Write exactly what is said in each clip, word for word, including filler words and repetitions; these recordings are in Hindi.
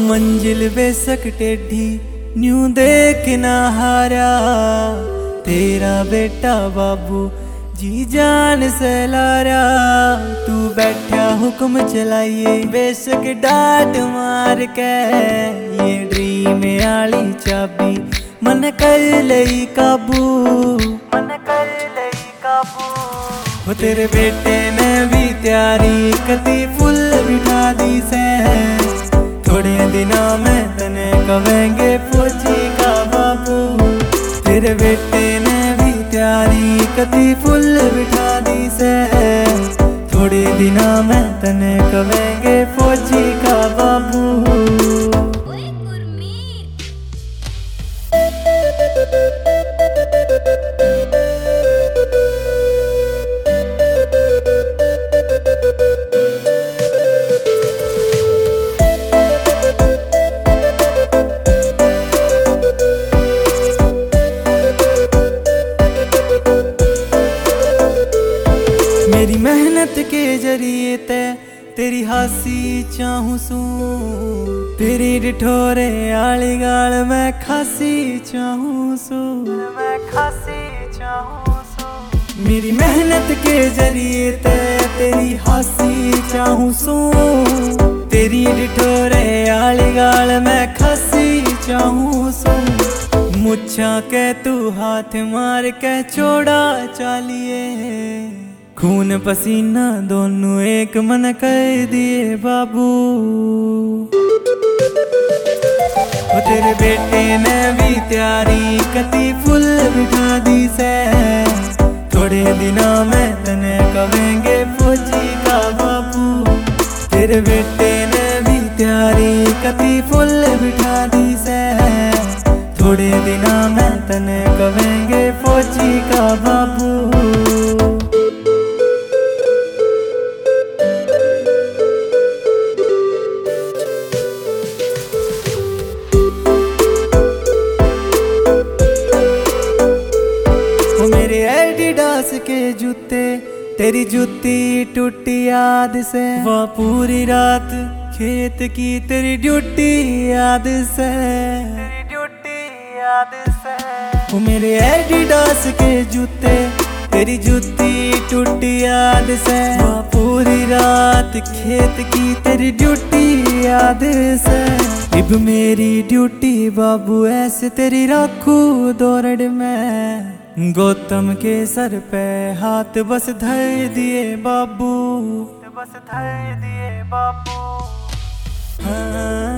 मंजिल बेशक टेढ़ी न्यू देख ना हारा, तेरा बेटा बाबू जी जान से लारा। तू बैठा हुक्म चलाइए बेशक डांट मार के, ये ड्रीम आली चाबी मन कर लई काबू, मन कर लई काबू। वो तेरे बेटे ने भी तैयारी कती फुल बिठा दी से, थोड़े दिनों में तने कहेंगे फौजी का बाबू। तेरे बेटे ने भी तैयारी कती फुल बिठा दी से, थोड़े दिनों में तने कहेंगे फौजी का बाबू। मेरी मेहनत के जरिए ते तेरी हासी चाहूं सू, तेरी डिठोरे आली गाल मैं खासी चाहूं सू, मैं खासी चाहूं सू। मेरी मेहनत के जरिए ते तेरी हासी चाहूं सू, तेरी डिठोरे आली गाल मैं खासी चाहूं सू। मुच्छा के तू हाथ मार के चौड़ा चालिए, खून पसीना दोनों एक मन कर दिए बाबू। वो तेरे बेटे ने भी तैयारी कती फुल बिठा दी से, थोड़े दिनों में तने कहेंगे फौजी का बाबू। तेरे बेटे ने भी तैयारी कती फुल बिठा दी से, थोड़े दिनों में तने कहेंगे फौजी का बाबू। मेरे एडिडास के जूते तेरी जूती टूटी याद से, वह पूरी रात खेत की तेरी ड्यूटी याद से, तेरी ड्यूटी याद से। वो मेरे एडिडास के जूते तेरी जूती टूटी याद से, वह पूरी रात खेत की तेरी ड्यूटी याद से। अब मेरी ड्यूटी बाबू ऐसे तेरी राखू दौड़ में, गौतम के सर पे हाथ बस धर दिए बाबू, बस धर दिए बाबू। हाँ,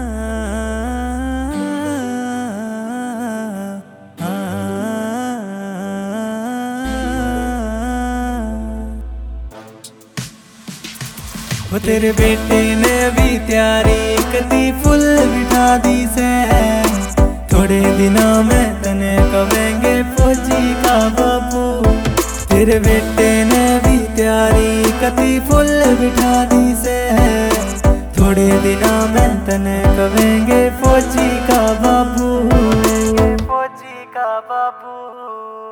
वो तेरे बेटे ने भी तैयारी कती फुल बिठा दी से, थोड़े दिनों में तने कहेंगे फौजी का बाबू। तेरे बेटे ने भी तैयारी कती फुल बिठा दी से, थोड़े दिनों में तने कहेंगे फौजी का बाबू, फौजी का बाबू।